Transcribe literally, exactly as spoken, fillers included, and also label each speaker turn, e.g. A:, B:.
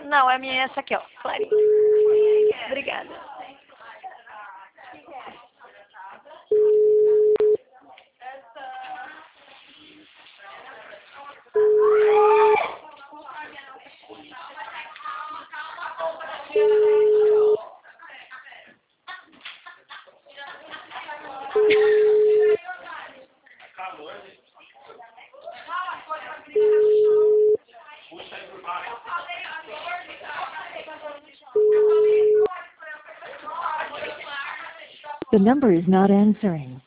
A: Não, é a minha essa aqui, ó. Clarinha. Obrigada.
B: The number is not answering.